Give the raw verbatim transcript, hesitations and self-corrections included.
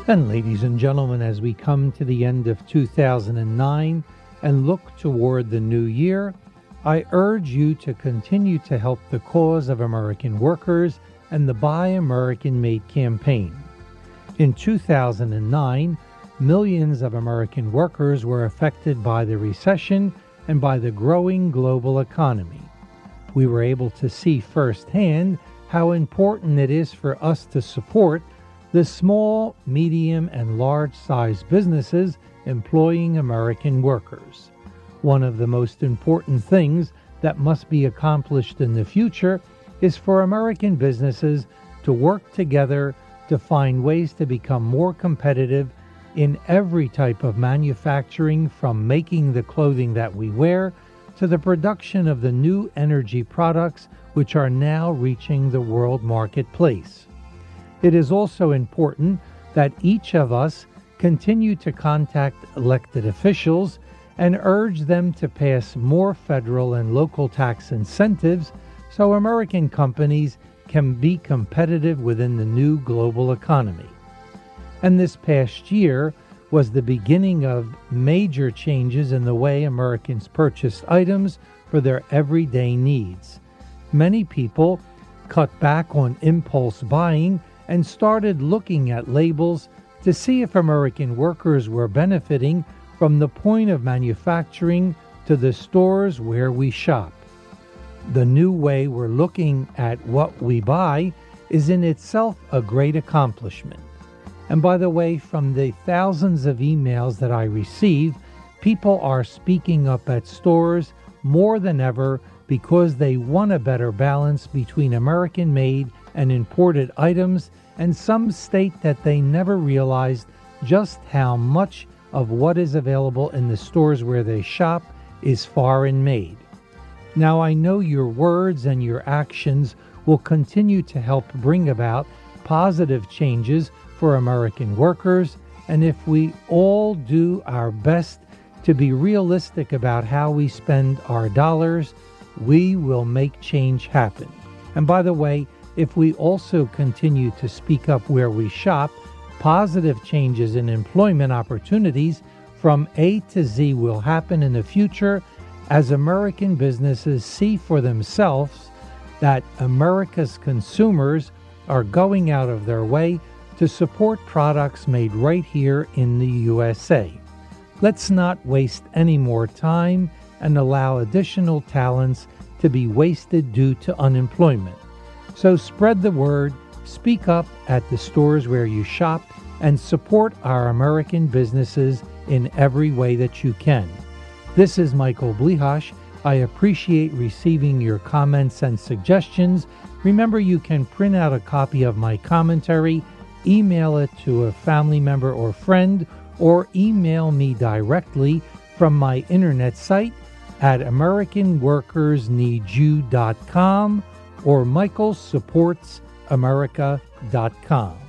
And ladies and gentlemen, as we come to the end of two thousand nine and look toward the new year, I urge you to continue to help the cause of American workers and the Buy American Made campaign. In two thousand nine, millions of American workers were affected by the recession and by the growing global economy. We were able to see firsthand how important it is for us to support the small, medium, and large-sized businesses employing American workers. One of the most important things that must be accomplished in the future is for American businesses to work together to find ways to become more competitive in every type of manufacturing, from making the clothing that we wear to the production of the new energy products which are now reaching the world marketplace. It is also important that each of us continue to contact elected officials and urge them to pass more federal and local tax incentives so American companies can be competitive within the new global economy. And this past year was the beginning of major changes in the way Americans purchased items for their everyday needs. Many people cut back on impulse buying and started looking at labels to see if American workers were benefiting from the point of manufacturing to the stores where we shop. The new way we're looking at what we buy is in itself a great accomplishment. And by the way, from the thousands of emails that I receive, people are speaking up at stores more than ever because they want a better balance between American-made and imported items, and some state that they never realized just how much of what is available in the stores where they shop is foreign made. Now, I know your words and your actions will continue to help bring about positive changes for American workers, and if we all do our best to be realistic about how we spend our dollars, we will make change happen. And by the way, if we also continue to speak up where we shop, positive changes in employment opportunities from A to Z will happen in the future as American businesses see for themselves that America's consumers are going out of their way to support products made right here in the U S A. Let's not waste any more time and allow additional talents to be wasted due to unemployment. So spread the word, speak up at the stores where you shop, and support our American businesses in every way that you can. This is Michael Blihash. I appreciate receiving your comments and suggestions. Remember, you can print out a copy of my commentary, email it to a family member or friend, or email me directly from my internet site at american workers need you dot com or michael supports america dot com.